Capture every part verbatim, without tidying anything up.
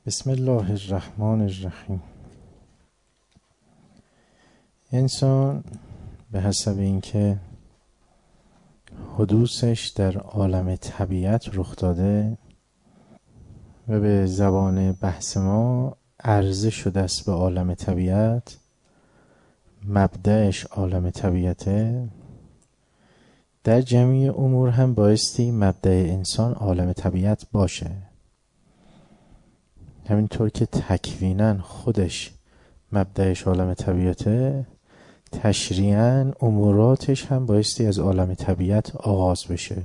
بسم الله الرحمن الرحیم. انسان به حسب اینکه حدوثش در عالم طبیعت رخ داده و به زبان بحث ما عرضه شده است به عالم طبیعت، مبدأش عالم طبیعته، در جمعی امور هم بایستی مبدأ انسان عالم طبیعت باشه. همینطور که تکویناً خودش مبدأش عالم طبیعته، تشریعاً اموراتش هم بایستی از عالم طبیعت آغاز بشه.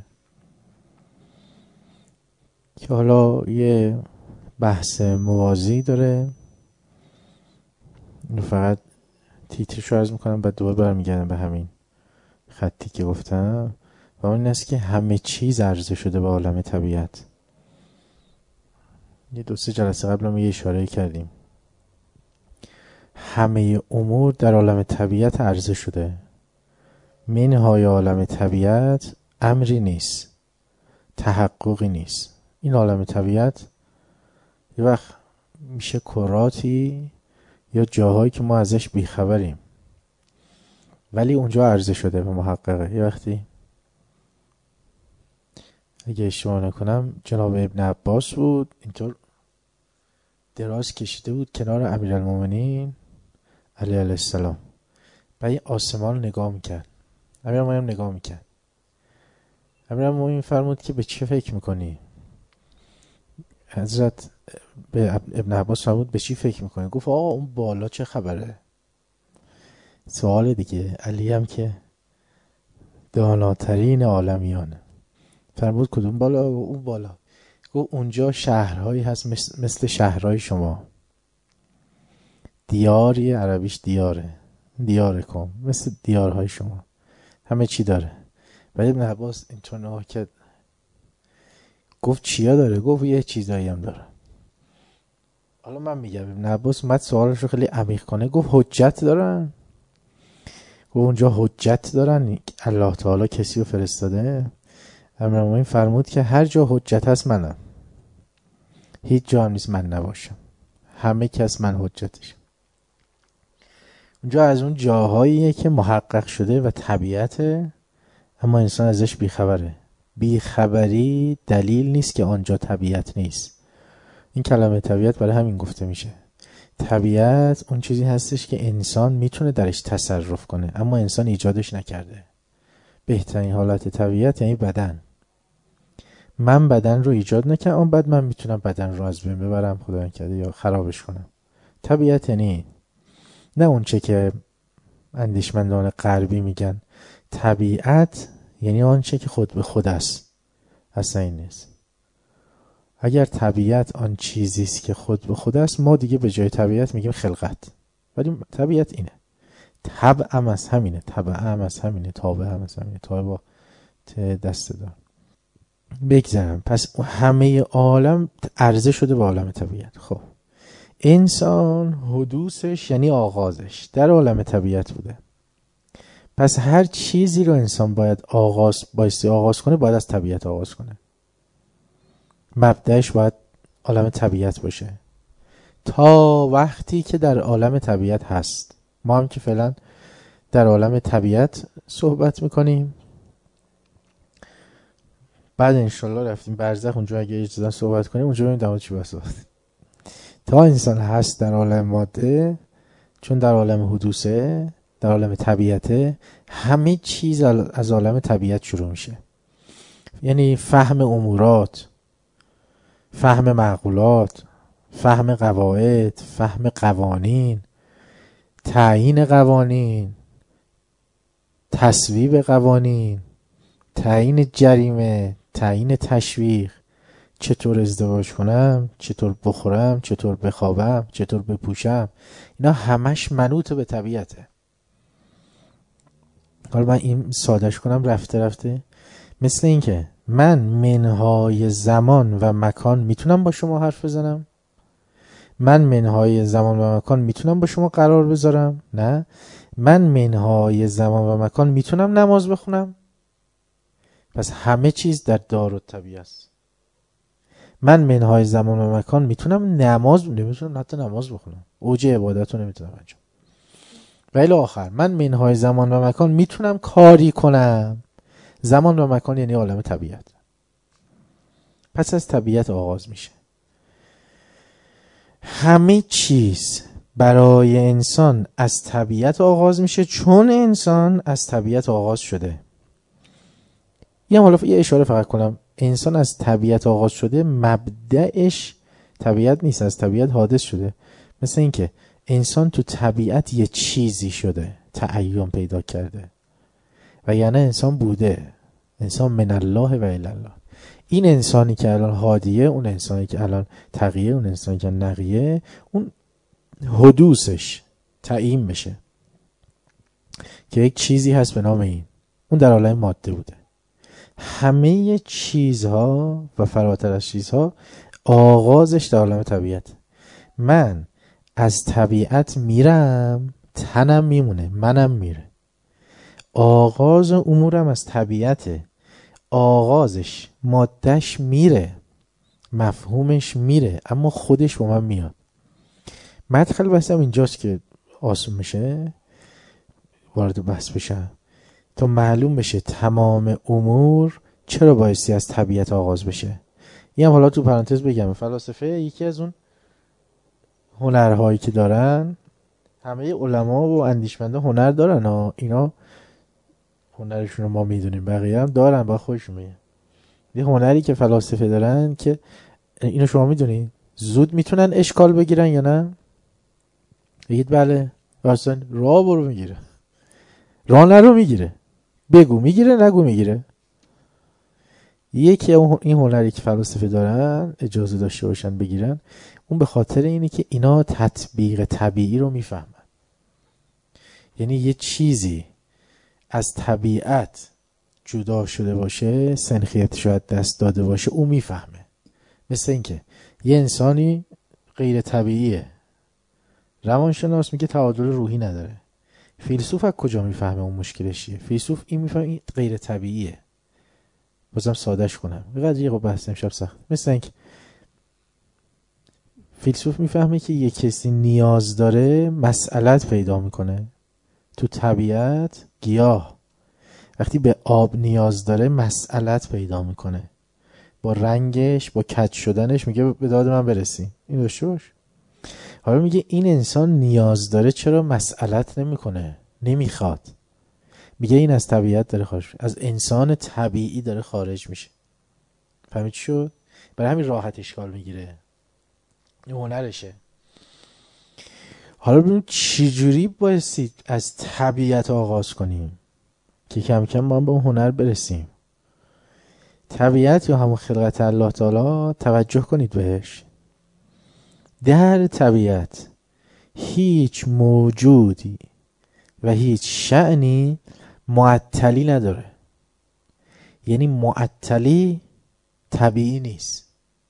که حالا یه بحث موازی داره، اینو فقط تیترشو عرض میکنم بعد دوباره برمیگردم به همین خطی که گفتم، و اون این است که همه چیز عرضه شده به عالم طبیعت. یه دو سه جلسه قبل هم یه اشاره کردیم، همه امور در عالم طبیعت عرضه شده. منهای عالم طبیعت امری نیست، تحققی نیست. این عالم طبیعت یه وقت میشه کراتی یا جاهایی که ما ازش بیخبریم، ولی اونجا عرضه شده به محققه. یه وقتی اگه اشتباه نکنم جناب ابن عباس بود، اینطور دراز کشیده بود کنار امیرالمومنین علیه السلام، بعد این آسمان رو نگاه میکرد. امیرالمومنین نگاه میکرد. امیرالمومنین فرمود که به چی فکر میکنی؟ حضرت به ابن عباس فرمود به چی فکر میکنی؟ گفت آقا اون بالا چه خبره؟ سوال دیگه. علی هم که داناترین عالمیانه فرمود کدوم بالا؟ اون بالا. گفت اونجا شهرهایی هست مثل, مثل شهرهای شما، دیاری، عربیش دیاره، دیارکم، مثل دیارهای شما، همه چی داره. ولی ابن عباس اینطور نگاه کرد، گفت چیا داره؟ گفت یه چیزایی هم داره. حالا من میگم ابن عباس اومد سوالش رو خیلی عمیق کنه، گفت حجت دارن؟ گفت اونجا حجت دارن؟ الله تعالی کسی رو فرستاده؟ امیرالمومنین فرمود که هر جا حجت هست منم، هیچ جا هم نیست من نباشم، همه کس من حجتشم. اونجا از اون جاهاییه که محقق شده و طبیعته، اما انسان ازش بیخبره. بیخبری دلیل نیست که آنجا طبیعت نیست. این کلمه طبیعت برای همین گفته میشه. طبیعت اون چیزی هستش که انسان میتونه درش تصرف کنه، اما انسان ایجادش نکرده. بهترین حالت طبیعت یعنی بدن. من بدن رو ایجاد نکردم، اما بعد من میتونم بدن رو از بین ببرم، خدا نکرده، یا خرابش کنم. طبیعت یعنی نه اون چه که اندیشمندان غربی میگن طبیعت یعنی آنچه که خود به خود است. اصلا این نیست. اگر طبیعت آن چیزی است که خود به خود است، ما دیگه به جای طبیعت میگیم خلقت. ولی طبیعت اینه. طبع هم از همینه، طبع هم از همینه، تابع هم از همینه، تابع با دست دار. بگذارم. پس همه عالم عرضه شده به عالم طبیعت. خب انسان حدوثش یعنی آغازش در عالم طبیعت بوده. پس هر چیزی رو انسان باید آغاز بایستی آغاز کنه، باید از طبیعت آغاز کنه. مبدأش باید عالم طبیعت باشه تا وقتی که در عالم طبیعت هست. ما هم که فعلا در عالم طبیعت صحبت میکنیم، بعد انشالله رفتیم برزخ، اونجا اگه اجازه صحبت کنیم اونجا ببینیم در مورد چی بحث کنیم. تا انسان هست در عالم ماده، چون در عالم حدوثه، در عالم طبیعته، همه چیز از عالم طبیعت شروع میشه. یعنی فهم امورات، فهم معقولات، فهم قواعد، فهم قوانین، تعیین قوانین، تصویب قوانین، تعیین جریمه، تعیین تشویق، چطور ازدواج کنم، چطور بخورم، چطور بخوابم، چطور بپوشم، اینا همش منوط به طبیعته. حالا من این سادهش کنم رفته رفته، مثل این که من منهای زمان و مکان میتونم با شما حرف بزنم؟ من منهای زمان و مکان میتونم با شما قرار بذارم؟ نه. من منهای زمان و مکان میتونم نماز بخونم؟ پس همه چیز در دار الطبیعه است. من منهای زمان و مکان میتونم نماز نمیتونم حتی نماز بخونم، اوج عبادت رو نمیتونم انجام. ولی آخر من منهای زمان و مکان میتونم کاری کنم. زمان و مکان یعنی عالم طبیعت. پس از طبیعت آغاز میشه. همه چیز برای انسان از طبیعت آغاز میشه، چون انسان از طبیعت آغاز شده. یه حالا یه اشاره فقط کنم، انسان از طبیعت آغاز شده، مبدأش طبیعت نیست، از طبیعت حادث شده. مثل این که انسان تو طبیعت یه چیزی شده، تعین پیدا کرده، و یعنی انسان بوده، انسان من الله و الی الله. این انسانی که الان هادیه، اون انسانی که الان تقیه، اون انسانی که نقیه، اون حدوثش تعیین بشه که یک چیزی هست به نام این، اون در عالم ماده بوده. همه چیزها و فراتر از چیزها آغازش در عالم طبیعت. من از طبیعت میرم، تنم میمونه، منم میره. آغاز امورم از طبیعته، آغازش مادهش میره، مفهومش میره، اما خودش با من میاد. مدخل بحثم اینجاست که آسون میشه وارد بحث بشم تا معلوم بشه تمام امور چرا بایستی از طبیعت آغاز بشه. یه هم حالا تو پرانتز بگم، فلاسفه یکی از اون هنرهایی که دارن، همه علما و اندیشمندا هنر دارن ها، اینا هنرشون رو ما میدونیم، بقیه هم دارن با خودشون میگن. یه هنری که فلاسفه دارن که اینو شما میدونین زود میتونن اشکال بگیرن یا نه؟ بگید بله. اصلا راه برو میگیره، راه نرو میگیره، بگو میگیره، نگو میگیره. یکی این هنری که فلاسفه دارن اجازه داشته باشن بگیرن، اون به خاطر اینه که اینا تطبیق طبیعی رو میفهمن. یعنی یه چیزی از طبیعت جدا شده باشه، سنخیت شاید دست داده باشه، اون میفهمه. مثل این که یه انسانی غیر طبیعیه، روانشناس میگه تعادل روحی نداره. فیلسوف از کجا میفهمه اون مشکلش چیه؟ فیلسوف این میفهمه این غیر طبیعیه. بازم سادهش کنم، بقدر یه بحث امشب سخت. مثل این که فیلسوف میفهمه که یه کسی نیاز داره، مسئلت پیدا میکنه. تو طبیعت گیاه وقتی به آب نیاز داره، مسئلت پیدا میکنه، با رنگش، با کج شدنش میگه به داد من برسی. این داشته باش. حالا میگه این انسان نیاز داره، چرا مسئلت نمیکنه؟ نمیخواد. میگه این از طبیعت داره خارج میشه، از انسان طبیعی داره خارج میشه. فهمید چی شد؟ برای همین راحت اشکال میگیره، این هنرشه. حالا ببینیم چی جوری بایستی از طبیعت آغاز کنیم که کم کم ما هم به اون هنر برسیم. طبیعت یا همون خلقت الله تعالی، توجه کنید بهش. در طبیعت هیچ موجودی و هیچ شأنی معطلی نداره. یعنی معطلی طبیعی نیست.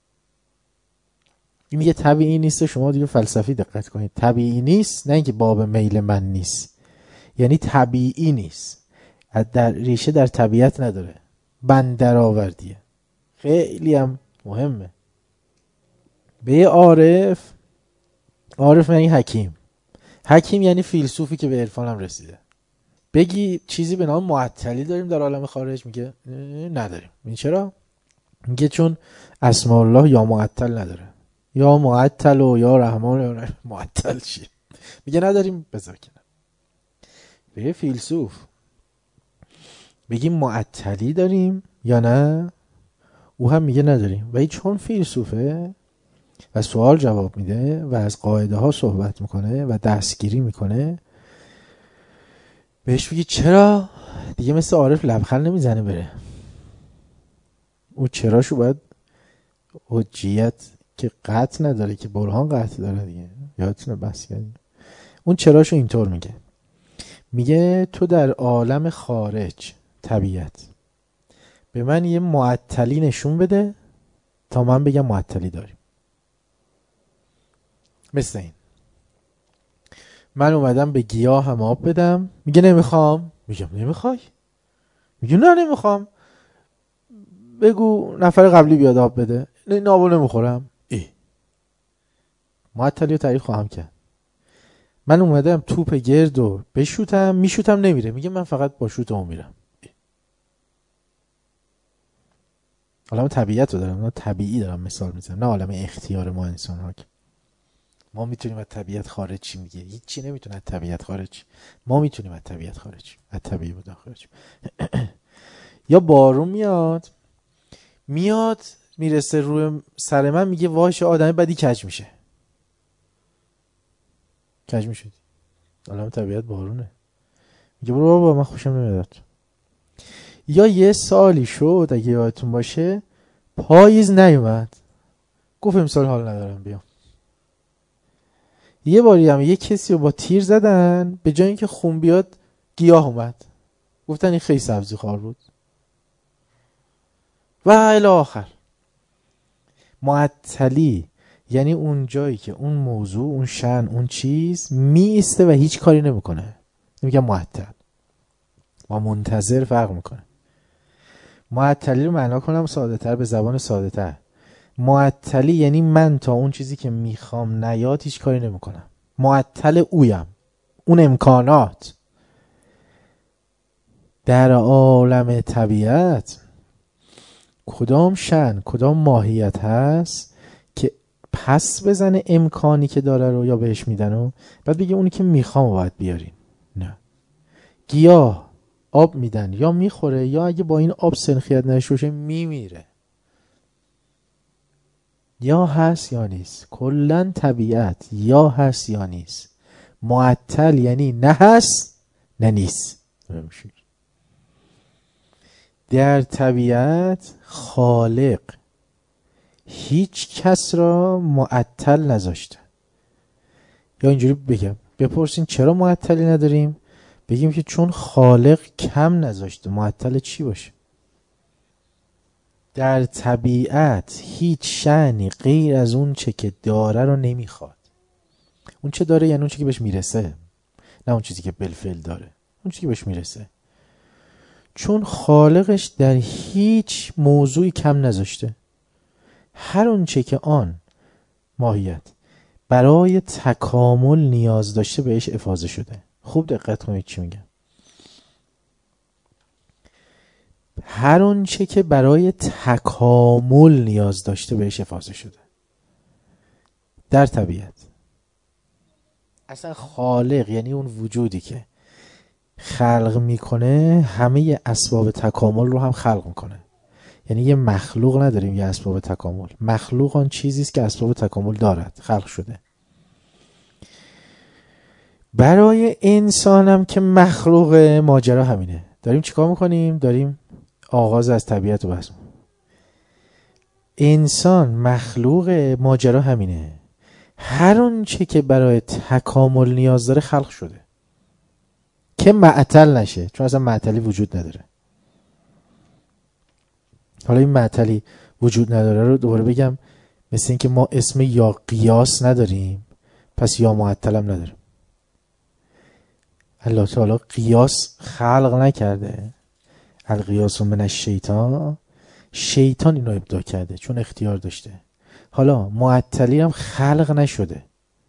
این میگه طبیعی نیست، شما دیگه فلسفی دقت کنید. طبیعی نیست نه اینکه باب میل من نیست، یعنی طبیعی نیست، در ریشه در طبیعت نداره، بندر آوردیه. خیلی هم مهمه. به یه عارف، عارف یعنی حکیم، حکیم یعنی فیلسوفی که به عرفان هم رسیده، بگی چیزی به نام معطلی داریم در عالم خارج، میگه نداریم. این چرا؟ میگه چون اسماء الله یا معطل نداره، یا معطل و یا رحمان و معطل چیه؟ میگه نداریم، بذار کنم. به یه فیلسوف بگیم معطلی داریم یا نه، او هم میگه نداریم. و چون فیلسوفه و سوال جواب میده و از قاعده ها صحبت میکنه و دستگیری میکنه، بهش بگی چرا؟ دیگه مثل عارف لبخند نمیزنه بره. او چراشو باید حجیت که قطع نداره، که برهان قطع داره دیگه، یادتونه بحث کردیم. اون چراشو اینطور میگه، میگه تو در عالم خارج طبیعت به من یه معطلی نشون بده تا من بگم معطلی داریم. مثل این من اومدم به گیاه هم آب بدم، میگه نمیخوام. میگم نمیخوای؟ میگه نه نمیخوام. بگو نفر قبلی بیاد آب بده. این آبو نمیخورم. ای معطلی رو تعریف خواهم کرد. من اومدم توپ گردو بشوتم، میشوتم نمیره، میگه من فقط با شوتم میرم. عالم طبیعت رو دارم، نه طبیعی دارم مثال میزنم، نه عالم اختیار ما انسان ها. ما میتونیم از طبیعت خارج چی میگه؟ هیچی نمیتونه از طبیعت خارج. ما میتونیم از طبیعت خارج، از طبیعی بودن خارج. یا بارون میاد میاد میرسه روی سر من، میگه واش آدم بدی کج میشه. کج میشدی. عالم طبیعت بارونه. میگه برو بابا من خوشم نمیاد. یا یه سالی شد اگه یادتون باشه پاییز نیومد، گفت امسال حال ندارم بیام. یه باری هم یه کسی رو با تیر زدن، به جای اینکه خون بیاد گیاه اومد، گفتن این خیلی سبزی خوار بود و الی آخر. معطلی یعنی اون جایی که اون موضوع، اون شأن، اون چیز می ایسته و هیچ کاری نمیکنه، نمیگم معطل. با منتظر فرق میکنه. معطلی رو معنا کنم ساده تر، به زبان ساده تر. معطلی یعنی من تا اون چیزی که میخوام نیاد هیچ کاری نمیکنم. معطل اویم، اون امکانات. در عالم طبیعت کدام شأن، کدام ماهیت هست که پس بزنه امکانی که داره رو یا بهش میدن و بعد بگه اونی که میخوام باید بیارین؟ نه. گیاه آب میدن یا میخوره، یا اگه با این آب سنخیت نشوشه میمیره. یا هست یا نیست. کلن طبیعت یا هست یا نیست. معطل یعنی نه هست نه نیست. در طبیعت خالق هیچ کس را معطل نذاشته. یا اینجوری بگم، بپرسین چرا معطلی نداریم؟ بگیم که چون خالق کم نذاشته. معطل چی باشه؟ در طبیعت هیچ شأنی غیر از اون چه که داره رو نمیخواد. اون چه داره یعنی اون چه که بهش میرسه، نه اون چیزی که بالفعل داره، اون چیزی که بهش میرسه. چون خالقش در هیچ موضوعی کم نذاشته. هر اون چه که آن ماهیت برای تکامل نیاز داشته بهش افاضه شده. خوب دقت کنید چی میگم. هر اون چه که برای تکامل نیاز داشته بهش افاضه شده در طبیعت. اصلا خالق یعنی اون وجودی که خلق میکنه همه اسباب تکامل رو هم خلق میکنه. یعنی یه مخلوق نداریم یه اسباب تکامل. مخلوق آن چیزی است که اسباب تکامل دارد، خلق شده. برای انسانم که مخلوق، ماجرا همینه. داریم چیکار میکنیم؟ داریم آغاز از طبیعت رو بحث. انسان مخلوق، ماجرا همینه. هر اون چه که برای تکامل نیاز داره خلق شده که معطل نشه، چون اصلا معطلی وجود نداره. حالا این معطلی وجود نداره رو دوباره بگم، مثل این که ما اسم یا قیاس نداریم پس یا معطل هم نداریم. الله تعالی قیاس خلق نکرده. القیاس من الشیطان، شیطان اینو ابداع کرده چون اختیار داشته. حالا معطلی هم خلق نشده.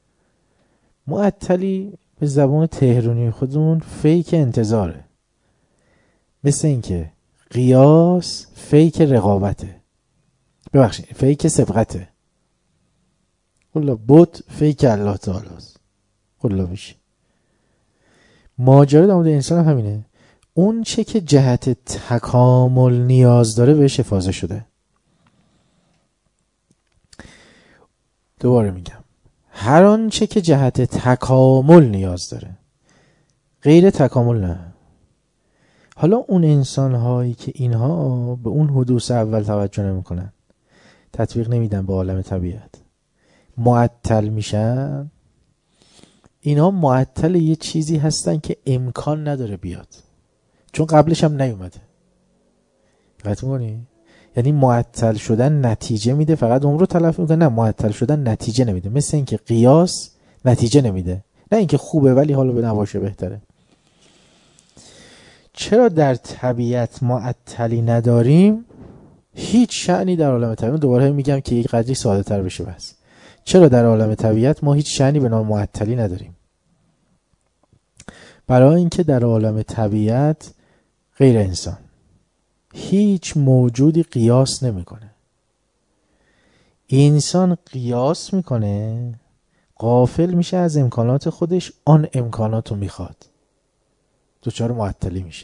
معطلی به زبان تهرانی خودمون فیک انتظاره. مثل این که قیاس فیک رقابته، ببخشید فیک سبقته. قل بود فیک الله تعالی است. قل بشه. ماجرا در مورد انسان هم همینه. اون چه که جهت تکامل نیاز داره بهش افاضه شده. دوباره میگم، هر آن چه که جهت تکامل نیاز داره، غیر تکامل نه. حالا اون انسان هایی که اینها به اون حدوث اول توجه نمی کنن، تطبیق نمیدن به عالم طبیعت، معطل میشن. اینا معطل یه چیزی هستن که امکان نداره بیاد، چون قبلش هم نیومده. دقت می‌کنی؟ یعنی معطل شدن نتیجه میده، فقط اون رو تلف میکنه. نه، معطل شدن نتیجه نمیده. مثل اینکه قیاس نتیجه نمیده، نه اینکه خوبه ولی حالا به نباشه بهتره. چرا در طبیعت معطلی نداریم؟ هیچ شأنی در عالم طبیعت، دوباره میگم که یک قدری ساده تر بشه بس. چرا در عالم طبیعت ما هیچ شأنی به نام معطلی نداریم؟ برای اینکه در عالم طبیعت غیر انسان هیچ موجودی قیاس نمیکنه. انسان قیاس میکنه، غافل میشه از امکانات خودش، آن امکاناتو میخواد، دچار معطلی میشه.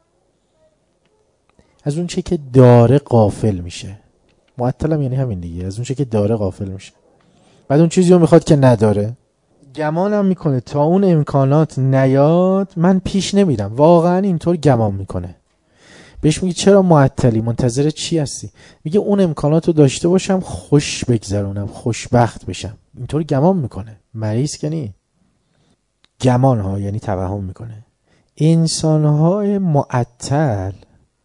از اون چه که داره غافل میشه. معطلم یعنی همین دیگه، از اون چه که داره غافل میشه. بعد اون چیزی رو میخواد که نداره. گمانم میکنه تا اون امکانات نیاد من پیش نمیرم. واقعا اینطور گمان میکنه. بهش میگه چرا معطلی، منتظر چی هستی؟ میگه اون امکانات رو داشته باشم خوش بگذرونم، خوشبخت بشم. اینطور گمان میکنه. مریض که نی. گمان ها یعنی توهم میکنه. انسان های معطل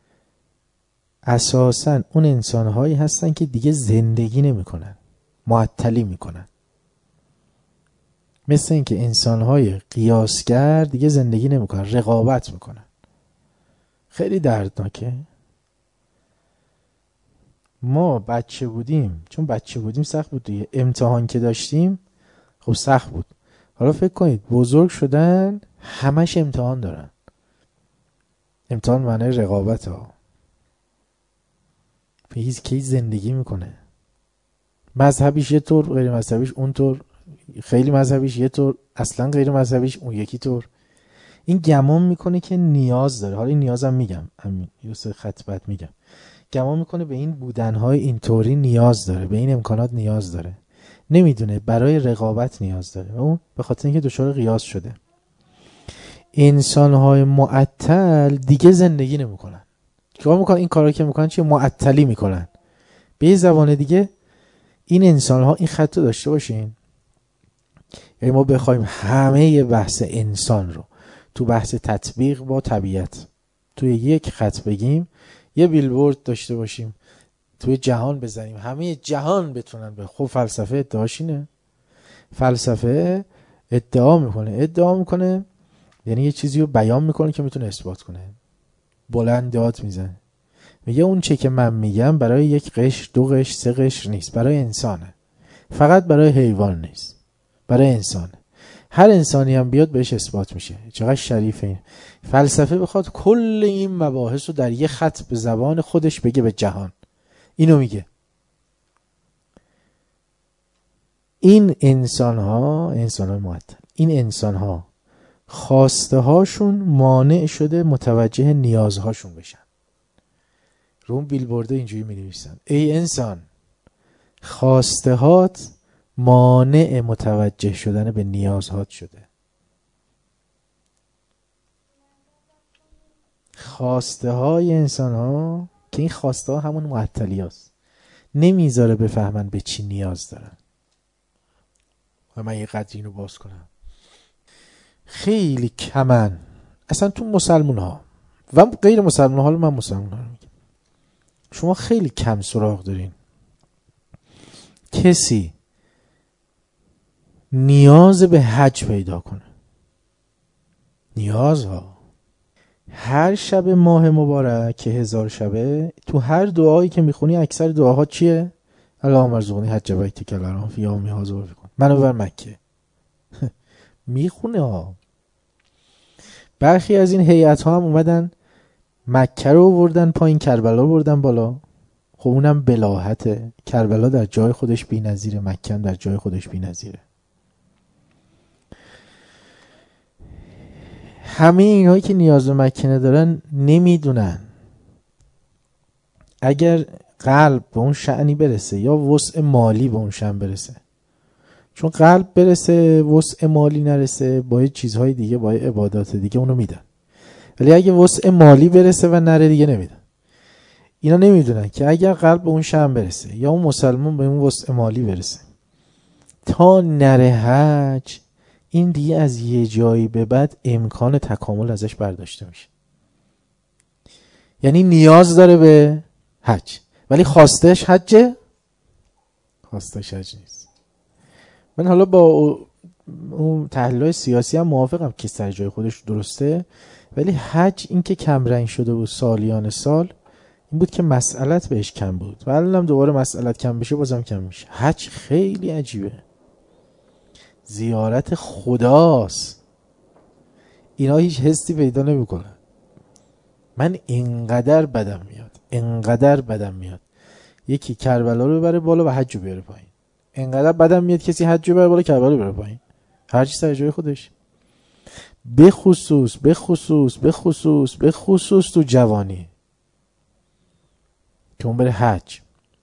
اساساً اون انسان هایی هستن که دیگه زندگی نمی کنن، معطلی می کنن. مثل این که انسان های قیاسگر دیگه زندگی نمی کنن، رقابت می کنن. خیلی دردناکه. ما بچه بودیم، چون بچه بودیم سخت بود دیگه، امتحان که داشتیم خب سخت بود. حالا فکر کنید بزرگ شدن همش امتحان دارن. امتحان معنی رقابت ها. هیچ کی زندگی میکنه. مذهبیش یه طور، غیر مذهبیش اون طور، خیلی مذهبیش یه طور، اصلا غیر مذهبیش اون یکی طور. این گمان میکنه که نیاز داره. حالا این نیازم میگم، همین یه سه خط بعد میگم. گمان میکنه به این بودنهای اینطوری نیاز داره، به این امکانات نیاز داره. نمیدونه برای رقابت نیاز داره. اون به خاطر اینکه دچار قیاس شده. انسانهای معطل دیگه زندگی نمیکنن. چیکار میکنن؟ این کارا که میکنن چیه؟ معطلی میکنن. به یه زبان دیگه این انسان ها این خط رو داشته باشین، یعنی ما بخوایم همه بحث انسان رو تو بحث تطبیق با طبیعت توی یک خط بگیم، یه بیلبورد داشته باشیم توی جهان بزنیم، همه جهان بتونن به خب فلسفه ادعاش اینه. فلسفه ادعا میکنه ادعا میکنه یعنی یه چیزی رو بیان میکنه که میتونه اثبات کنه. بلند داد میزنه، میگه اون چه که من میگم برای یک قشر، دو قشر، سه قشر نیست، برای انسانه. فقط برای حیوان نیست، برای انسانه. هر انسانی هم بیاد بهش اثبات میشه. چقدر شریفه این. فلسفه بخواد کل این مباحث رو در یه خط به زبان خودش بگه به جهان. اینو میگه. این انسان ها، انسان های معطل، این انسان ها خواسته هاشون مانع شده متوجه نیازهاشون بشن. رو اون بیلبورده اینجوری می نویسن: ای انسان، خواسته هات مانع متوجه شدن به نیازهات شده. خواسته های انسان ها که این خواسته ها همون معطلی هست، نمیذاره بفهمن به چی نیاز دارن. و من یه قدر اینو باز کنم. خیلی کمن اصلا تو مسلمون ها و غیر مسلمون ها، حالا من مسلمون ها رو میگم، شما خیلی کم سراغ دارین کسی نیاز به حج پیدا کنه. نیاز ها هر شب ماه مبارک که هزار شبه، تو هر دعایی که میخونی اکثر دعاها چیه؟ اللهم ارزقنی حج بیتک الحرام فی عامی هذا بکن، منو ببر مکه. میخونه ها. برخی از این هیئت ها هم اومدن مکه رو آوردن پایین، کربلا رو بردن بالا. خب اونم بلاهته. کربلا در جای خودش بی‌نظیره، مکه هم در جای خودش بی‌نظیره. همه اینهایی که نیاز به مکه ندارن نمیدونن اگر قلب به اون شأنی برسه یا وسع مالی به اون شأن برسه. چون قلب برسه وسع مالی نرسه، با چیزهای دیگه، با عبادات دیگه اونو میدن. ولی اگه وسع مالی برسه و نره دیگه نمیدن. اینا نمیدونن که اگر قلب به اون شأن برسه یا اون مسلمان به اون وسع مالی برسه، تا نره حج، این دیگه از یه جایی به بعد امکان تکامل ازش برداشته میشه. یعنی نیاز داره به حج ولی خواستش حجه؟ خواستش حج نیست. من حالا با اون تحلیل‌های سیاسی هم موافقم که سر جای خودش درسته، ولی حج این که کمرنگ شده و سالیان سال، این بود که مسئلت بهش کم بود و الان هم دوباره مسئلت کم بشه بازم کم میشه. حج خیلی عجیبه، زیارت خداست، اینا هیچ حسی پیدا نمیکنن. من اینقدر بدم میاد، اینقدر بدم میاد یکی کربلا رو ببره بالا و حج رو بیاره پایین، اینقدر بدم میاد کسی حج رو ببره بالا کربلا رو بیاره پایین. هر چی سر جای خودش. به خصوص به خصوص به خصوص به خصوص تو جوانی که اون بره حج،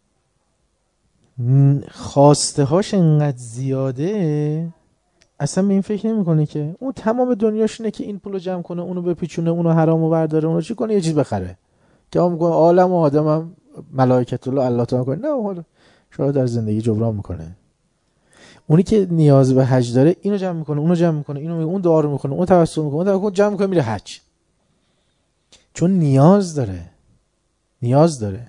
خواسته هاش انقدر زیاده اصلا به این فکر نمیکنه که اون تمام دنیاش اینه که این پولو جمع کنه، اونو بپیچونه، اونو حرامو برداره، اونو چی کنه، یه چیز بخره که هم میگه عالم و آدمم ملائکت الله الله تعالی کنه. نه حالا شاید در زندگی جبران میکنه. اونی که نیاز به حج داره اینو جمع میکنه، اونو جمع میکنه، اینو میگه، اون دعا رو میکنه، اون توسل میکنه، اون توسل جمع میکنه میره حج، چون نیاز داره، نیاز داره.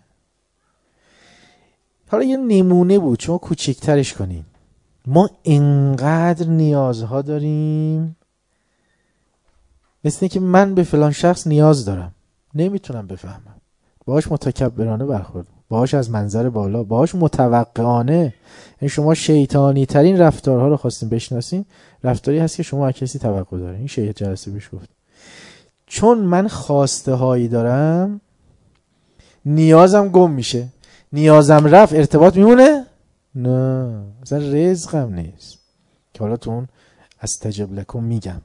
حالا یه نمونه بود شما کوچیکترش کنین. ما اینقدر نیازها داریم، مثل که من به فلان شخص نیاز دارم، نمیتونم بفهمم، باهاش متکبرانه برخورد، باهاش از منظر بالا، باهاش متوقعانه. یعنی شما شیطانی ترین رفتارها رو خواستین بشناسین، رفتاری هست که شما از کسی توقع دارین. این شیخ جلسه بیش گفت چون من خواسته هایی دارم نیازم گم میشه، نیازم رفت ارتباط میمونه؟ نه، مثلا رزقم نیست که حالا تو اون استجب لکم میگم.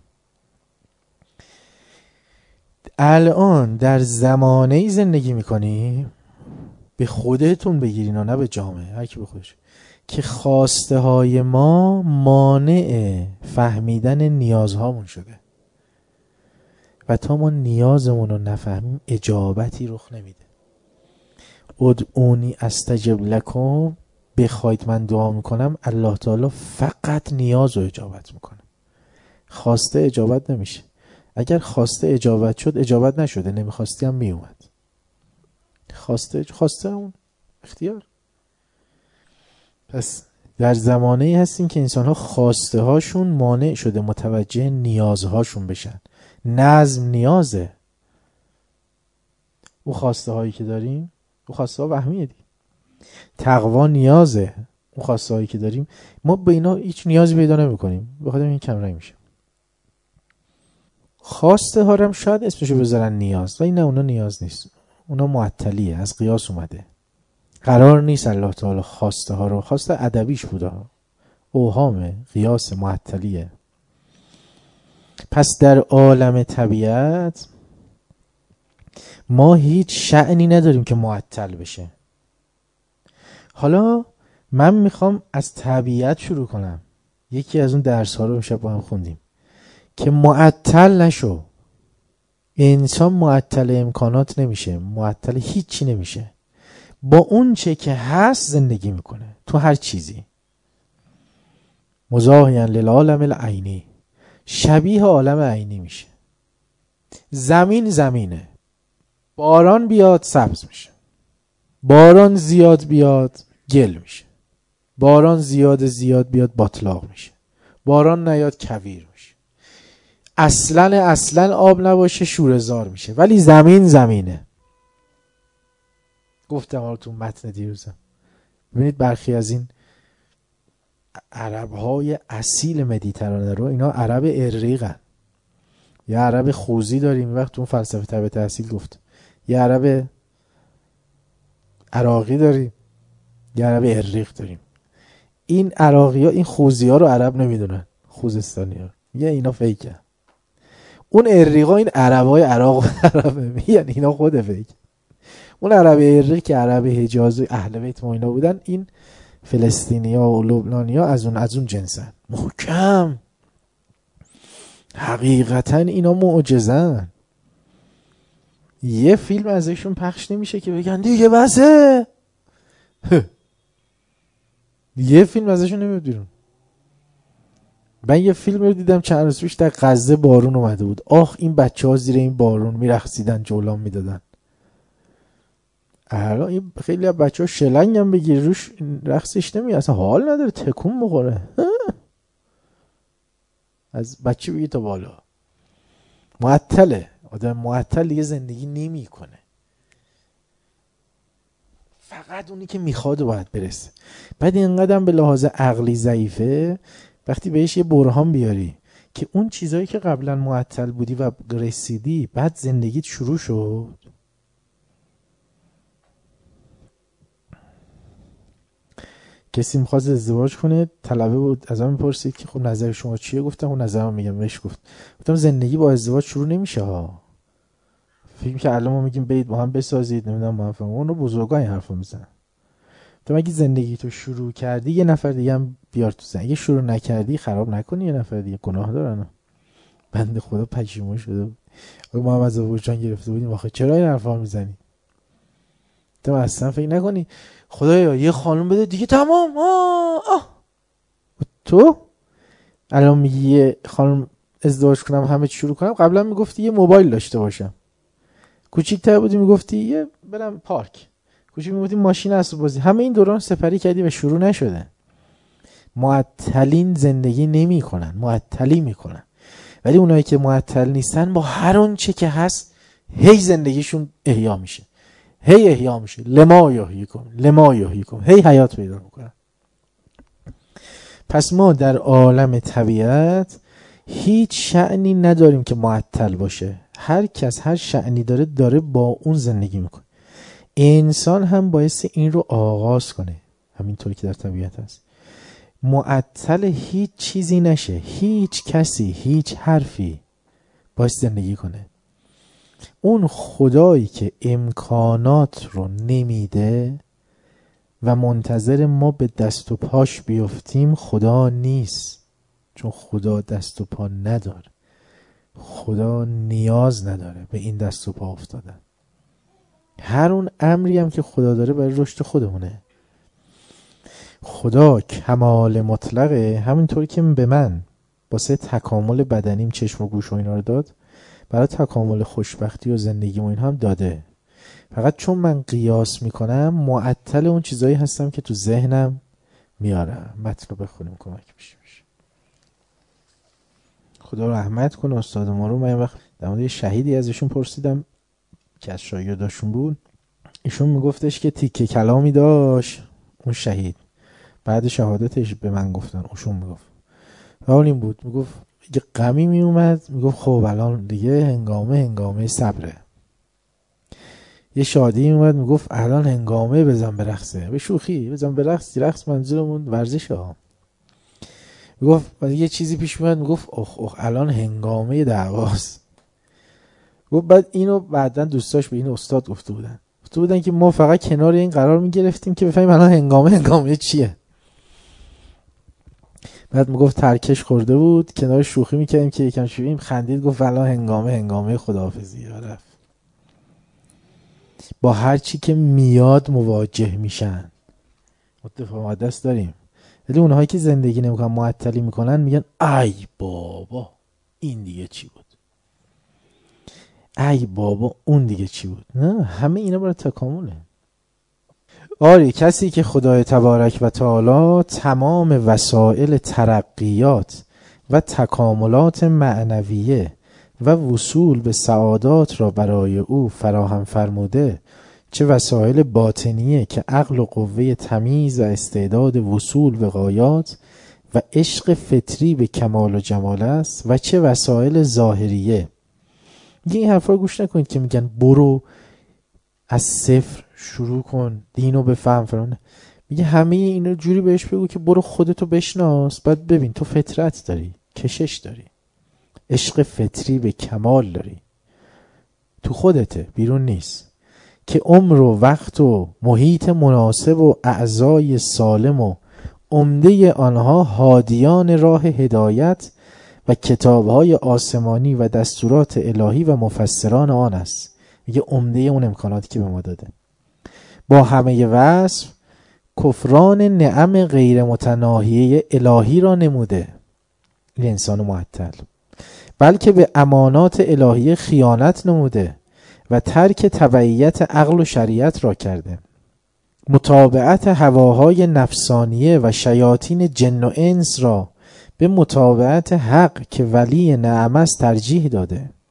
الان در زمانه‌ای زندگی میکنی، به خودتون بگیرین و نه به جامعه، هر کی به خودش، که خواسته های ما مانع فهمیدن نیازهامون شده و تا ما نیازمون رو نفهمیم اجابتی رخ نمیده. ادعونی استجب لکم، بخواید من دعا میکنم، الله تعالی فقط نیاز رو اجابت میکنه، خواسته اجابت نمیشه. اگر خواسته اجابت شد اجابت نشده، نمیخواستی هم میومد. خواسته خواسته اون اختیار. پس در زمانه‌ای هستیم که انسان‌ها خواسته هاشون مانع شده متوجه نیازهاشون بشن. نظم نیازه. او خواسته هایی که داریم، او خواسته ها وهمیه دی. تقوا نیازه. اون خواسته هایی که داریم ما به اینا هیچ نیازی پیدا نمی‌کنیم، بخاطر این کم رنگ میشه. خواسته ها هم شاید اسمشو بذارن نیاز، ولی نه، اونا نیاز نیست، اونا معطلیه، از قیاس اومده. قرار نیست الله تعالی خواسته ها رو، خواسته ادبیش بوده، اوهامه، قیاس، معطلیه. پس در عالم طبیعت ما هیچ شأنی نداریم که معطل بشه. حالا من میخوام از طبیعت شروع کنم. یکی از اون درس ها رو امشب با هم خوندیم که معطل نشو. انسان معطل امکانات نمیشه، معطل هیچی نمیشه، با اون چه که هست زندگی میکنه تو هر چیزی. مزاحیاً للعالم العینی، شبیه عالم عینی میشه. زمین زمینه، باران بیاد سبز میشه، باران زیاد بیاد گل میشه، باران زیاد زیاد بیاد باطلاق میشه، باران نیاد کویر میشه، اصلا اصلا آب نباشه شوره‌زار میشه. ولی زمین زمینه. گفتم حالا تو متن دیروزم ببینید برخی از این عرب‌های اصیل مدیترانه رو، اینا عرب اریقن. یه عرب خوزی داریم، وقت اون فلسفه طبیعت اصیل گفت، یه عرب عراقی داریم، یه عرب اریق داریم. این عراقی ها این خوزی ها رو عرب نمیدونن، خوزستانی ها یه اینا فیکه. اون اریقا این عرب های عراق عربه میگن، اینا خود فیک. اون عرب اریق که عرب حجاز و اهل بیت ما اینا بودن، این فلسطینی ها و لبنانی ها از اون از اون جنسن، محکم. حقیقتا اینا معجزن. یه فیلم ازشون پخش نمیشه که بگن دیگه بسه. یه فیلم ازشون نمیاد بیرون. من یه فیلم رو دیدم چند روز پیش، در غزه بارون اومده بود. آخ این بچه ها زیر این بارون میرقصیدن، جولان میدادن. الان خیلی از بچه ها شلنگ هم بگیر روش رقصش نمیاد، اصلا حال نداره، تکون بخوره. از بچه بگی تا بالا معطله. آدم معطل دیگه زندگی نمی کنه. فقط اونی که میخواد باید برسه. بعد اینقدر به لحاظ عقلی ضعیفه وقتی بهش یه برهان بیاری که اون چیزایی که قبلا معطل بودی و رسیدی بعد زندگیت شروع شد. کسی میخواست ازدواج کنه، طلبه بود، ازم میپرسید که خب نظر شما چیه؟ گفتم اون نظرم میگم. بهش گفت گفتم زندگی با ازدواج شروع نمیشه ها. فکر که الان ما میگیم برید با هم بسازید، نمیدونم با هم فهم، اون رو بزرگا این حرفو میزنن. تو اگه زندگی تو شروع کردی یه نفر دیگه هم بیار تو زندگی، اگه شروع نکردی خراب نکنی یه نفر دیگه، گناه دارن. بنده خدا پشیمون شده بود. ما هم از وجدان گرفته بودیم آخه چرا این حرفا میزنی؟ تو اصلا فکر نکنی خدایا یه خانم بده دیگه تمام. آه آه. تو الان میگی یه خانم ازدواج کنم همه چی شروع کنم، قبلا میگفتی یه موبایل داشته باشم. کوچیک‌تر بودی میگفتی یه برم پارک، کوچیک میگفتی ماشین اسب بازی. همه این دوران سپری کردی و شروع نشده. معطلین زندگی نمی کنن، معطلی میکنن. ولی اونایی که معطل نیستن با هر اون چه که هست هی زندگیشون احیا میشه، هی احیا میشه. لما یحییکم لما یحییکم، هی حیات پیدا میکنن. پس ما در عالم طبیعت هیچ شأنی نداریم که معطل باشه. هر کس هر شأنی داره داره با اون زندگی میکنه. انسان هم باعث این رو آغاز کنه، همینطوری که در طبیعت هست. معطل هیچ چیزی نشه، هیچ کسی هیچ حرفی باعث زندگی کنه. اون خدایی که امکانات رو نمیده و منتظر ما به دست و پاش بیفتیم خدا نیست. چون خدا دست و پا نداره، خدا نیاز نداره به این دست و پا افتادن. هر اون امری هم که خدا داره برای رشد خودمونه. خدا کمال مطلقه، همینطوری که به من واسه تکامل بدنیم چشم و گوش و اینا رو داد، برای تکامل خوشبختی و زندگی و این هم داده. فقط چون من قیاس میکنم معطل اون چیزایی هستم که تو ذهنم میارم. متن رو بخونیم کمک میشه. خدا رحمت کنه استاد ما رو. من این وقت در مورد شهیدی ازشون پرسیدم که از شاگرداشون بود. ایشون میگفتش که تیکه کلامی داشت اون شهید، بعد شهادتش به من گفتن، اوشون میگفت حال این بود، میگفت یه غمی میومد، میگفت خب الان دیگه هنگامه هنگامه صبره. یه شادی میومد، میگفت الان هنگامه بزن برقصه، به شوخی بزن برقص، رقص منظورمون ورزشه ها. میگفت یه چیزی پیش میاد، میگفت اخ اخ الان هنگامه دعواست. گفت بعد اینو بعدن دوستاش به این استاد گفته بودن گفته بودن که ما فقط کنار این قرار میگرفتیم که بفهمیم الان هنگامه هنگامه چیه. بعد میگفت ترکش خورده بود، کنار شوخی میکردیم که یکم شویم، خندید، گفت الان هنگامه هنگامه خداحافظی. رفت با هر چی که میاد مواجه میشن. متفاهم دست داریم. ولی اونهایی که زندگی نمیکنن معطلی میکنن میگن ای بابا این دیگه چی بود، ای بابا اون دیگه چی بود. نه، همه اینا برای تکامله. آری کسی که خدای تبارک و تعالی تمام وسایل ترقیات و تکاملات معنویه و وصول به سعادات را برای او فراهم فرموده، چه وسایل باطنیه که عقل و قوه تمیز و استعداد وصول به غایات و عشق فطری به کمال و جمال است، و چه وسایل ظاهریه. میگه این حرفا رو گوش نکنید که میگن برو از صفر شروع کن دینو بفهم فرانه. میگه همه اینو جوری بهش بگو که برو خودتو بشناس، بعد ببین تو فطرت داری، کشش داری، عشق فطری به کمال داری، تو خودته، بیرون نیست، که عمر و وقت و محیط مناسب و اعضای سالم و عمده آنها هادیان راه هدایت و کتابهای آسمانی و دستورات الهی و مفسران آن است. میگه عمده اون امکاناتی که به ما داده، با همه وصف کفران نعم غیر متناهیه الهی را نموده این انسان معطل، بلکه به امانات الهی خیانت نموده و ترک تبعیت عقل و شریعت را کرده، متابعت هواهای نفسانیه و شیاطین جن و انس را به متابعت حق که ولی نعم است ترجیح داده.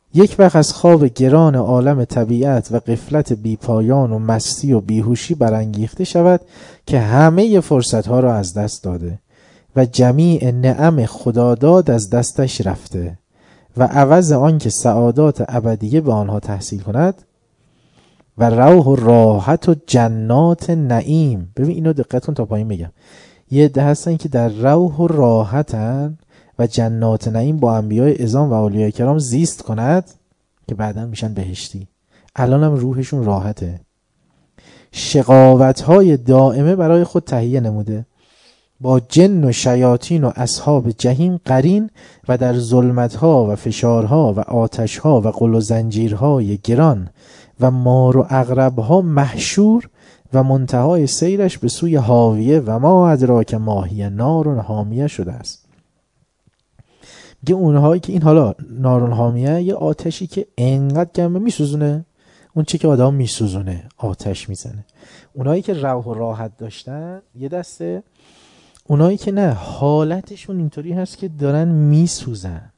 یک وقت از خواب گران عالم طبیعت و غفلت بیپایان و مستی و بیهوشی برانگیخته شود که همه فرصتها را از دست داده و جمیع نعم خداداد از دستش رفته و عوض آن که سعادات ابدیه به آنها تحصیل کند و روح و راحت و جنات نعیم. ببین اینو دقت کن تا پایین بگم. یه عده هستن که در روح و راحتن و جنات نعیم با انبیاء اعظام و اولیاء کرام زیست کند که بعدا میشن بهشتی. الان هم روحشون راحته. شقاوت‌های دائمه برای خود تهیه نموده، با جن و شیاطین و اصحاب جهیم قرین و در ظلمت‌ها و فشارها و آتش‌ها و غل و زنجیرهای گران و مار و عقرب‌ها محشور و منتهای سیرش به سوی حاویه و ما ادراک ماهی نار حامیه شده است. میگه اونهایی که این حالا نار حامیه یه آتشی که انقدر گرمه میسوزونه، اون چی که آدم میسوزونه آتش میزنه. اونهایی که روح و راحت داشتن یه دسته، اونایی که نه حالتشون اینطوری هست که دارن میسوزن.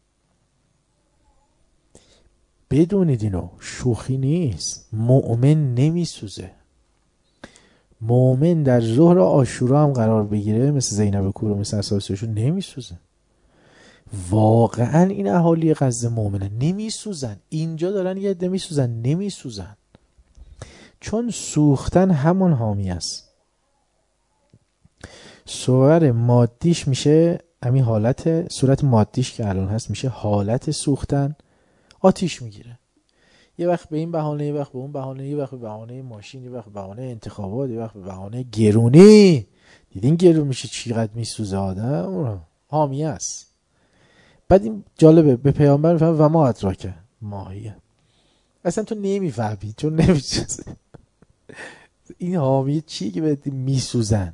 بدونید اینو، شوخی نیست. مؤمن نمیسوزه. مؤمن در ظهر عاشورا هم قرار بگیره مثل زینب کور و مثل اساسیشون نمیسوزه. واقعا این اهالی غزه مؤمنه نمیسوزن. اینجا دارن یه عده میسوزن نمیسوزن، چون سوختن همون حامی است. صور مادیش میشه همین حالت، صورت مادیش که الان هست میشه حالت سوختن، آتیش میگیره. یه وقت به این بهانه، یه وقت به اون بهانه، یه وقت به بهانه ماشین، یه وقت به بهانه انتخابات، یه وقت به بهانه گرونی. دیدین گرون میشه چقدر میسوزه آدم، حامیه است. بعد این جالبه، به پیامبر میفهمه و ما ادراکه ماهیه. اصلا تو نمیفهمی چون نمیسوزه. این حامیه چیه که بهت میسوزن؟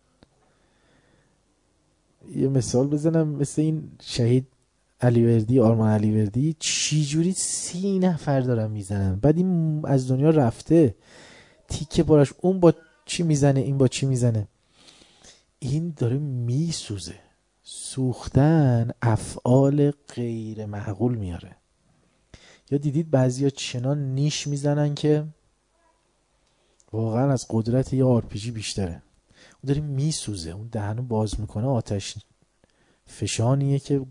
یه مثال بزنم، مثل این شهید علیوردی، آرمان علیوردی، چی جوری سی نفر دارن میزنن، بعد این از دنیا رفته، تیکه پارش، اون با چی میزنه این با چی میزنه، این داره میسوزه. سوختن افعال غیر معقول میاره. یا دیدید بعضیا چنان نیش میزنن که واقعا از قدرت یه آر پی جی بیشتره. اون داره میسوزه، اون دهنو باز میکنه، آتش فشانیه که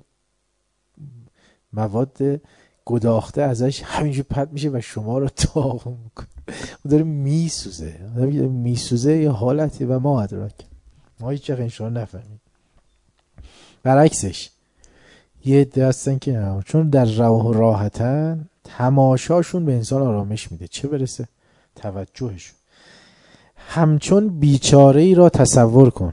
مواد گداخته ازش همینجور پرت میشه و شما رو داغون میکنه. اون داره میسوزه. میسوزه یه حالتی و ما ادراک، ما هیچ چقدر انشاء نفهمید. برعکسش یه عده هستن که چون در روح و راحتن، تماشاشون به انسان آرامش میده، چه برسه توجهشون. همچون بیچاره ای را تصور کن.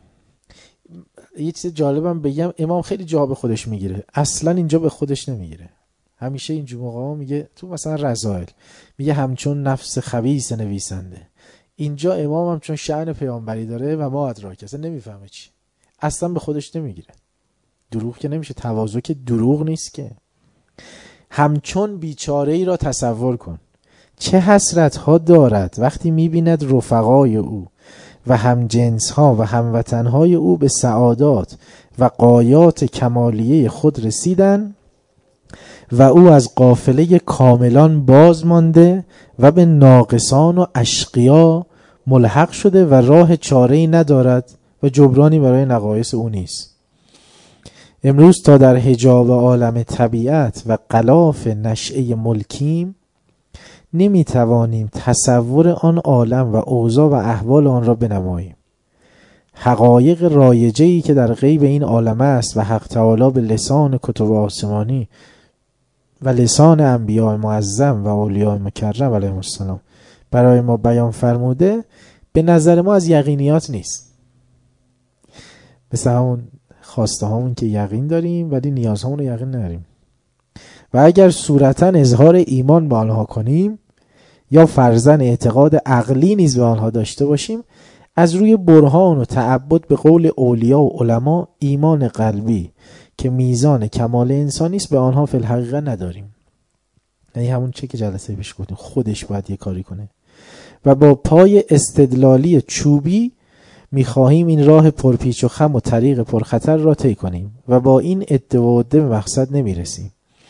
یه چیز جالبم بگم، امام خیلی جا به خودش میگیره، اصلا اینجا به خودش نمیگیره. همیشه این موقعا میگه تو مثلا رضائل میگه همچون نفس خبیث نویسنده. اینجا امام هم چون شأن پیامبری داره و ما ادراک، اصلا نمیفهمه چی، اصلا به خودش نمیگیره. دروغ که نمیشه، تواضع که دروغ نیست که. همچون بیچاره ای را تصور کن، چه حسرت ها دارد وقتی میبیند رفقای او و همجنس ها و هموطن های او به سعادات و غایات کمالیه خود رسیدن و او از قافله کاملان باز مانده و به ناقصان و اشقیا ملحق شده و راه چاره‌ای ندارد و جبرانی برای نقایص او نیست. امروز تا در حجاب عالم طبیعت و غلاف نشأه ملکیم نمی توانیم تصور آن عالم و اوضاع و احوال آن را بنماییم. حقایق رایجه‌ای که در غیب این عالم است و حق تعالی به لسان کتب آسمانی و لسان انبیاء معظم و اولیاء مکرم علیهم السلام برای ما بیان فرموده، به نظر ما از یقینیات نیست. مثل همون خواسته هامون که یقین داریم ولی نیاز هامون رو یقین نداریم. و اگر صورتاً اظهار ایمان به آنها کنیم یا فرضاً اعتقاد عقلی نیز به آنها داشته باشیم، از روی برهان و تعبد به قول اولیاء و علما ایمان قلبی که میزان کمال انسانی است به آنها فی الحقیقه نداریم. یعنی همون چه که جلسه پیش گفتیم، خودش باید یه کاری کنه و با پای استدلالی چوبی میخواهیم این راه پرپیچ و خم و طریق پرخطر را طی کنیم و با این ادعا و به مقصد نمیرسیم.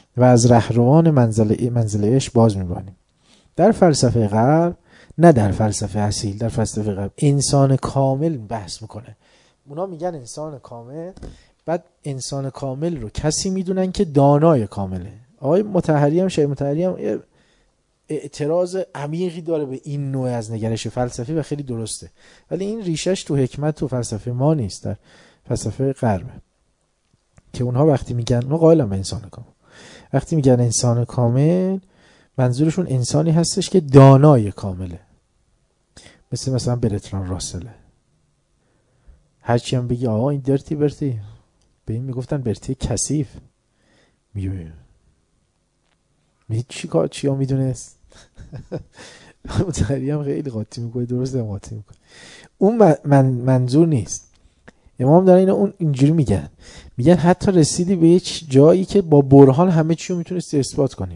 و از رهروان منزل منزل عشق باز می‌بانیم. در فلسفه غرب، نه در فلسفه اصیل، در فلسفه غرب انسان کامل بحث میکنه. اونا میگن انسان کامل، بعد انسان کامل رو کسی میدونن که دانای کامله. آقای مطهری هم شیخ مطهری هم اعتراض عمیقی داره به این نوع از نگرش فلسفی و خیلی درسته، ولی این ریشش تو حکمت تو فلسفه ما نیست، در فلسفه غربه که اونها وقتی میگن، اونها قائلن به انسان کامل، وقتی میگن انسان کامل منظورشون انسانی هستش که دانای کامله، مثل مثلا برتران راسله. هرچی هم بگی آقا این درتی برتی، به این میگفتن برتی کثیف، میگه می چی کار چی ها میدونست. متحری هم خیلی قاطی میکنه، درست هم قاطی میکنه. اون من منظور نیست. امام داره اینو اون اینجوری میگن، میگن حتی رسیدی به یه جایی که با برهان همه چی رو میتونستی اثبات کنی،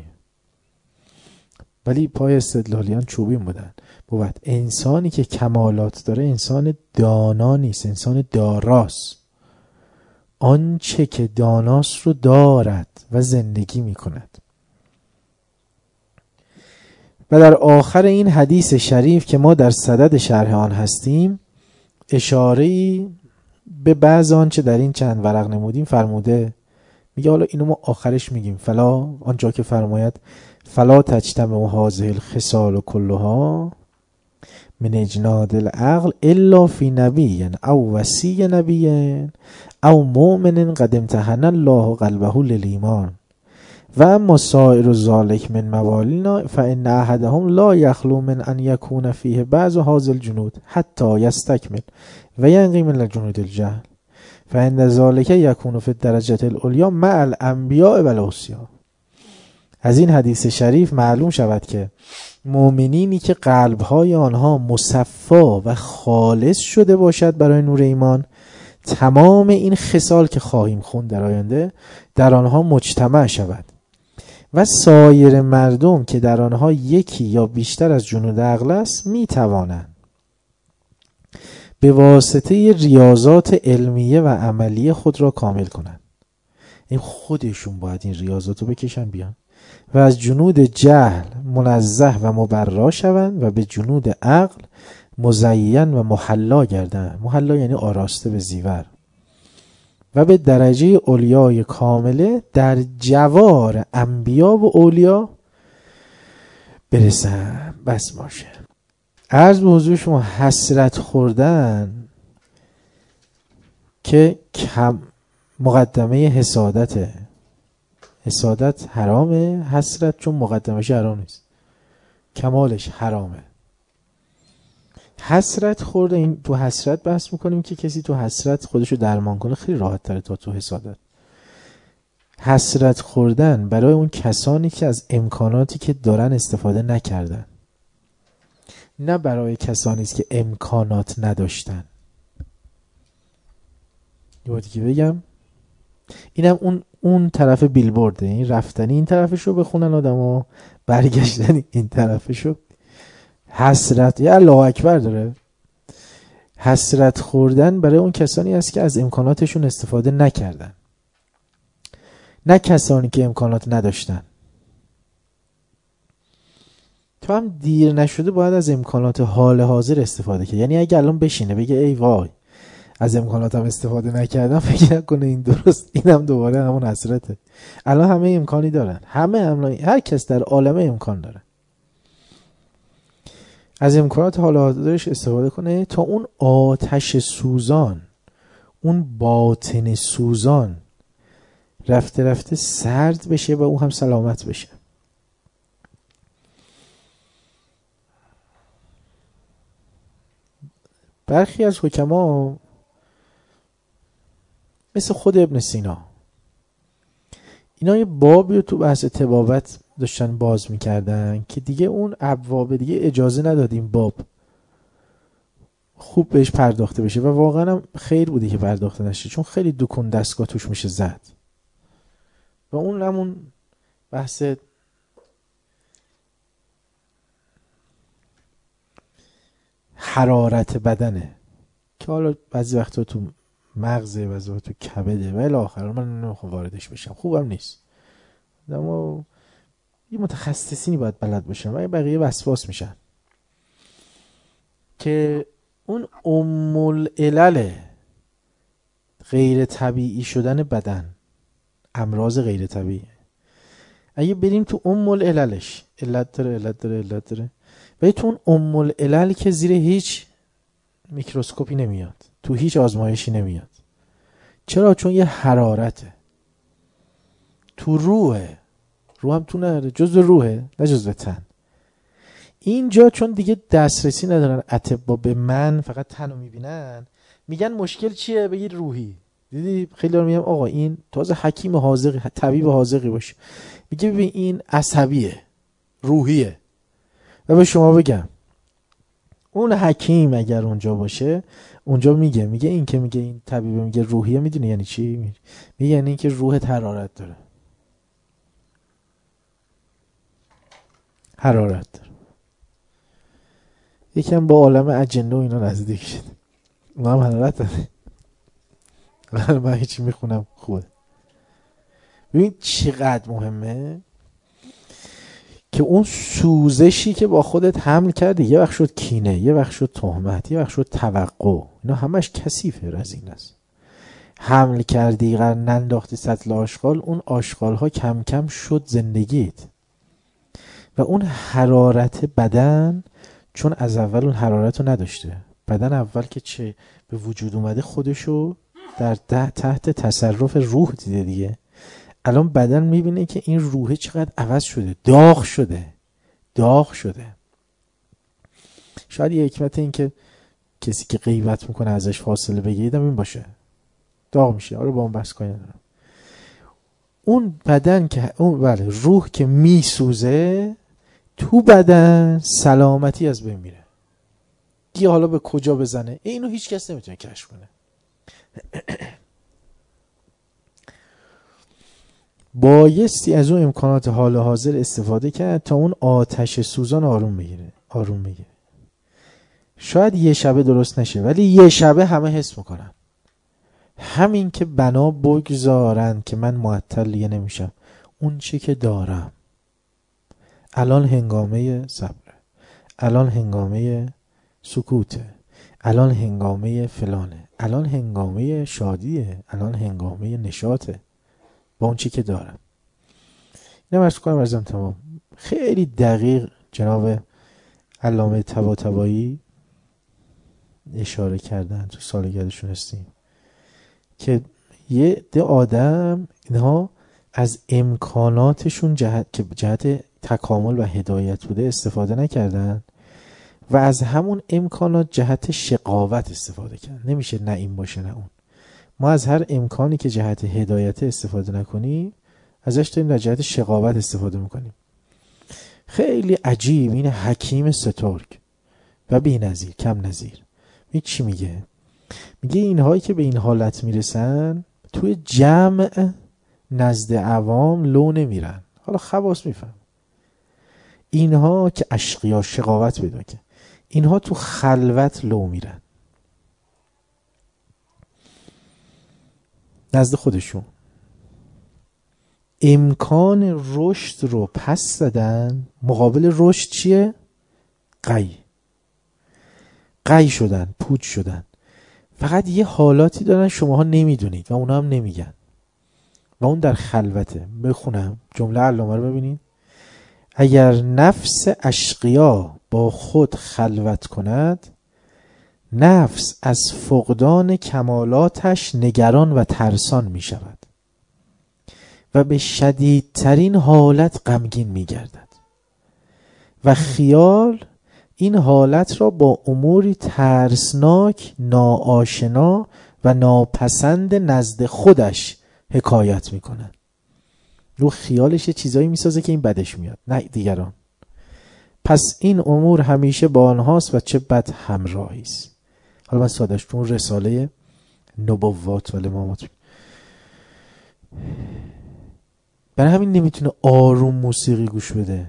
ولی پای استدلالیان چوبین بودن. بود انسانی که کمالات داره انسان دانا نیست، انسان داراست، آنچه که داناست رو دارد و زندگی میکند. و در آخر این حدیث شریف که ما در صدد شرح آن هستیم، اشاره‌ای به بعض آنچه در این چند ورق نمودیم فرموده. میگه حالا اینو ما آخرش میگیم، فلا آنجا که فرماید فلا تجتمع هذه الخصال كلها من اجناد العقل الا فی نبی او وصی نبی او مؤمن قد امتحن الله قلبه للایمان و اما سائر ذلک من موالینا فان احدهم لا یخلو من ان یکون فیه بعض هذه الجنود حتی یستکمل و ینقی من الجنود الجهل فان ذلک یکون فی الدرجه العلیا مع الانبیاء و الاوصیا. از این حدیث شریف معلوم شود که مؤمنینی که قلبهای آنها مصفا و خالص شده باشد برای نور ایمان، تمام این خصال که خواهیم خوند در آینده در آنها مجتمع شود و سایر مردم که در آنها یکی یا بیشتر از جنود عقل است می توانند به واسطه ریاضات علمیه و عملیه خود را کامل کنند. این خودشون باید این ریاضات رو بکشن بیان و از جنود جهل منزه و مبرا شوند و به جنود عقل مزین و محلا گردند. محلا یعنی آراسته به زیور، و به درجه اولیای کامله در جوار انبیا و اولیا برسن. بس باشه. عرض به حضور شما حسرت خوردن که کم مقدمه حسادته. حسادت حرامه، حسرت چون مقدمش حرام نیست، کمالش حرامه. حسرت خورده، این تو حسرت بحث میکنیم که کسی تو حسرت خودشو درمان کنه خیلی راحت تره تا تو حسادت. حسرت خوردن برای اون کسانی که از امکاناتی که دارن استفاده نکردن، نه برای کسانی است که امکانات نداشتن. یه بار دیگه بگم، اینم اون اون طرف بیلبورده، این رفتنی این طرفشو بخونن آدما، برگشتنی این طرفشو. حسرت یا الله اکبر داره. حسرت خوردن برای اون کسانی است که از امکاناتشون استفاده نکردن، نه کسانی که امکانات نداشتن. تو هم دیر نشده باید از امکانات حال حاضر استفاده کنی. یعنی اگه الان بشینه بگه ای وای از امکاناتم استفاده نکردم، فکر نکنه این درست، اینم دوباره همون حسرته. الان همه امکانی دارن، همه امکانی، هر کس در عالم امکان داره، از امکانات حال حاضرش استفاده کنه تا اون آتش سوزان، اون باطن سوزان رفته رفته سرد بشه و اون هم سلامت بشه. برخی از حکما مثل خود ابن سینا، اینا یه بابی رو تو بحث طبابت داشتن باز میکردن که دیگه اون ابواب دیگه اجازه ندادیم باب خوب بهش پرداخته بشه، و واقعا هم خیر بودی که پرداخته نشه، چون خیلی دکون دستگاه توش میشه زد. و اون همون بحث حرارت بدنه که حالا بعضی وقتا تو مغزه، بعضی وقتا تو کبده و الی آخر. من نمیخوام واردش بشم، خوبم نیست، اما یه متخصصینی باید بلد باشن و بقیه وسواس میشن که اون ام العلل غیر طبیعی شدن بدن، امراض غیر طبیعی، اگه بریم تو ام العللش، علت داره علت داره علت داره ولی تو اون ام العلل که زیر هیچ میکروسکوپی نمیاد، تو هیچ آزمایشی نمیاد. چرا؟ چون یه حرارته تو روحه، روح هم تو نره، جزء روحه نه جزء تن. اینجا چون دیگه دسترسی ندارن اطباء به من، فقط تن رو میبینن، میگن مشکل چیه؟ بگید روحی. دیدی خیلی دارم میگم آقا این تازه حکیم حاذقی، طبیب حاذقی باشه، میگه ببین این عصبیه، روحیه. و به شما بگم اون حکیم اگر اونجا باشه، اونجا میگه میگه این که میگه این طبیب میگه روحیه، میدونی یعنی چی؟ میگه یعنی این که روح حرارت داره، حرارت داره. یکم با عالم اجنه و اینا نزدیک شد، اون هم حرارت داره. من هیچی میخونم خوبه. ببین چقدر مهمه که اون سوزشی که با خودت حمل کردی، یه وقت شد کینه، یه وقت شد تهمت، یه وقت شد توقع، اینا همش کثیفه، رزین است. حمل کردی قرار ننداختی سطل آشغال، اون آشغال ها کم کم شد زندگیت. و اون حرارت بدن، چون از اول اون حرارت رو نداشته، بدن اول که چه به وجود اومده خودشو در تحت تصرف روح دیده دیگه. الان بدن میبینه که این روحه چقدر عوض شده، داغ شده داغ شده. شاید یه حکمت این که کسی که غیبت میکنه ازش فاصله بگیریدم این باشه، داغ میشه. آره با اون بحث کنی ندارم. اون بدن که اون بله روح که میسوزه تو بدن، سلامتی از بین میره. دیگه حالا به کجا بزنه اینو هیچ کس نمیتونه کشف کنه. بایستی از اون امکانات حال حاضر استفاده کرد تا اون آتش سوزان آروم بگیره آروم بگیره. شاید یه شبه درست نشه ولی یه شبه همه حس میکنن. همین که بنا بگذارن که من معطل دیگه نمیشم، اون چی که دارم الان هنگامه صبره، الان هنگامه سکوته، الان هنگامه فلانه، الان هنگامه شادیه، الان هنگامه نشاطه، با اون چی که دارم. اینم عرض کنم ازم تمام. خیلی دقیق جناب علامه طباطبایی اشاره کردن تو سالگردشون هستیم که یه ده آدم اینها از امکاناتشون جهت که جهت تکامل و هدایت بوده استفاده نکردن و از همون امکانات جهت شقاوت استفاده کردن. نمیشه نه این باشه نه اون. ما از هر امکانی که جهت هدایت استفاده نکنیم ازش داریم در جهت شقاوت استفاده میکنیم. خیلی عجیب این حکیم سترگ و بی نظیر کم نظیر می چی میگه؟ میگه اینهایی که به این حالت میرسن توی جمع نزد عوام لو نمیرن. حالا خواص میفهم اینها که اشقیا شقاوت پیدا که اینها تو خلوت لو میرن نزد خودشون، امکان رشد رو پس دادن. مقابل رشد چیه؟ قی قی شدن، پوچ شدن. فقط یه حالاتی دارن شماها نمیدونید و اونا هم نمیگن و اون در خلوته. بخونم جمله علامه رو ببینید. اگر نفس اشقیا با خود خلوت کند، نفس از فقدان کمالاتش نگران و ترسان می شود و به شدیدترین حالت غمگین می گردد و خیال این حالت را با اموری ترسناک، ناآشنا و ناپسند نزد خودش حکایت می کند. رو خیالش یه چیزایی می سازه که این بدش میاد، نه دیگران. پس این امور همیشه با آنهاست و چه بد همراهی است. حالا من سادش تو رساله نبوات و الامامات، برای همین نمیتونه آروم موسیقی گوش بده.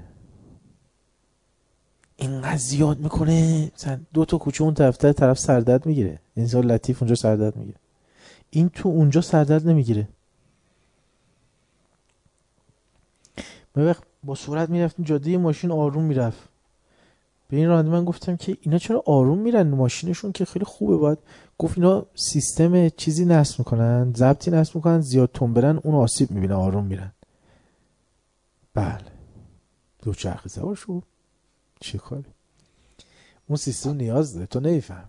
اینقدر زیاد میکنه مثلا دو تا کوچه اون طرف تا طرف سردرد میگیره. انسان لطیف اونجا سردرد میگیره، این تو اونجا سردرد نمیگیره. ما وقت با سرعت میرفتیم جاده، ماشین آروم میرفت. به این راننده من گفتم که اینا چرا آروم میرن؟ ماشینشون که خیلی خوبه. باید گفت اینا سیستم چیزی نصب میکنن، ضبطی نصب میکنن، زیاد تون برن اون آسیب میبینه، آروم میرن. بله دوچرخه سوار شو، چه کاری؟ اون سیستم نیاز داره، تو نمیفهم.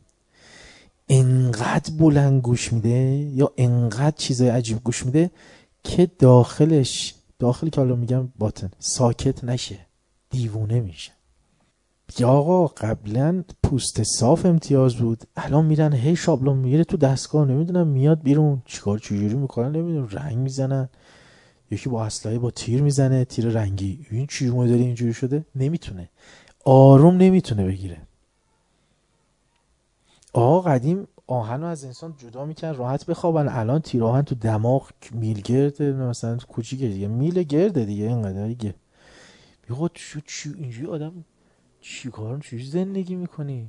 انقدر بلند گوش میده یا انقدر چیزای عجیب گوش میده که داخلش، داخلی که حالا میگم باطن، ساکت نشه، دیوونه میشه. یا آقا قبلا پوست صاف امتیاز بود، الان میرن هی شابلون میگیره تو دستگاه، نمیدونم میاد بیرون چیکار چجوری میکنن، نمیدونم رنگ میزنن، یکی با اسلحه با تیر میزنه، تیر رنگی. این چی مدلی اینجوری شده؟ نمیتونه آروم نمیتونه بگیره. آقا قدیم آهن رو از انسان جدا میکنن راحت بخوابن، الان تیر آهن تو دماغ میل گرده، مثلا کوچیکه دیگه، میل گرده دیگه اینقدر دیگه. بگو چی چی اینجوری آدم چی کارون چجوری زندگی میکنی؟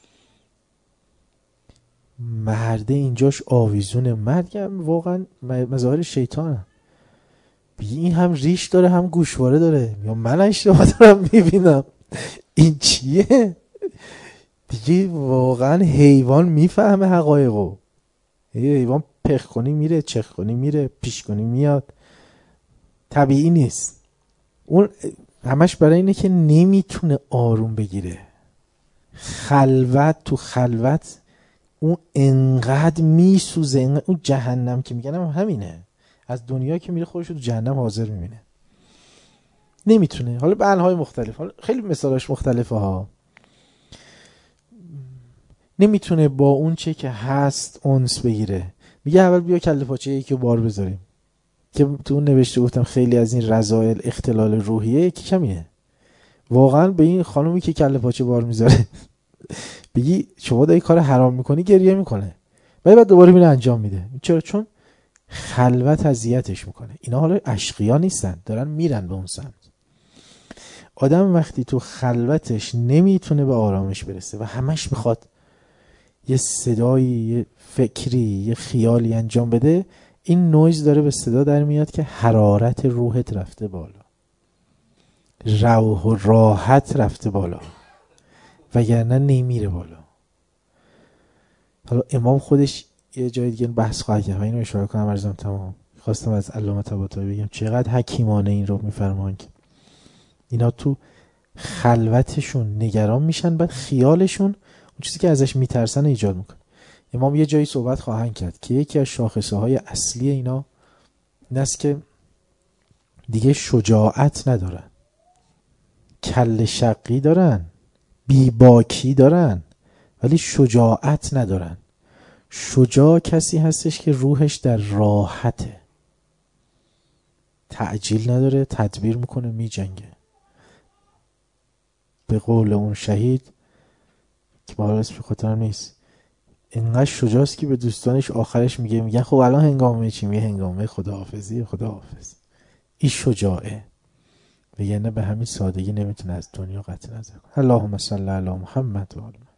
مرده اینجاش آویزونه. مرد هم واقعا مظاهر شیطانه. بگی این هم ریش داره هم گوشواره داره، یا من اشتباه دارم میبینم؟ این چیه؟ دیگه واقعا حیوان میفهمه حقایقو. حیوان پخ کنی میره، چخ کنی میره، پیش کنی میاد. طبیعی نیست. اون همش برای اینه که نمیتونه آروم بگیره. خلوت تو خلوت اون انقدر میسوزه، انقدر اون جهنم که میگن هم همینه. از دنیا که میره خودش رو تو جهنم حاضر میبینه. نمیتونه. حالا به انواع مختلف، حالا خیلی مثالاش مختلفه ها. نمیتونه با اون چه که هست انس بگیره. میگه اول بیا کله پاچه یکی بار بذاریم، که تو اون نوشته گفتم خیلی از این رذائل اختلال روحیه یکی کمیه. واقعا به این خانومی که کله پاچه بار میذاره بگی شما داری کار حرام میکنی، گریه میکنه، ولی بعد دوباره میره انجام میده. چرا؟ چون خلوت اذیتش میکنه. اینا حالا اشقیا نیستن، دارن میرن به اون سمت. آدم وقتی تو خلوتش نمیتونه به آرامش برسه و همش میخواد یه صدایی، یه فکری، یه خیالی انجام بده، این نویز داره به صدا در میاد که حرارت روحت رفته بالا، روح و راحت رفته بالا، وگرنه نمیره بالا. حالا امام خودش یه جای دیگه بحث خواهد کرد و اینو اشاره کنم ارزم تمام. خواستم از علامه طباطبایی بگم چقدر حکیمانه این رو میفرمان که اینا تو خلوتشون نگران میشن، بعد خیالشون اون چیزی که ازش میترسن ایجاد میکنه. امام یه جایی صحبت خواهند کرد که یکی از شاخصه های اصلی اینا این است که دیگه شجاعت ندارن، کل شقی دارن، بیباکی دارن، ولی شجاعت ندارن. شجاع کسی هستش که روحش در راحته، تعجیل نداره، تدبیر میکنه، میجنگه. به قول اون شهید که با اسم خاطرم نیست، اینقدر شجاعست که به دوستانش آخرش میگه میگن خب الان هنگامه چی؟ میگه هنگامه خداحافظی. خداحافظ. این شجاعه، وگرنه به همین سادگی نمیتونه از دنیا قطع نظر کنه. اللهم صل علی محمد و آل محمد.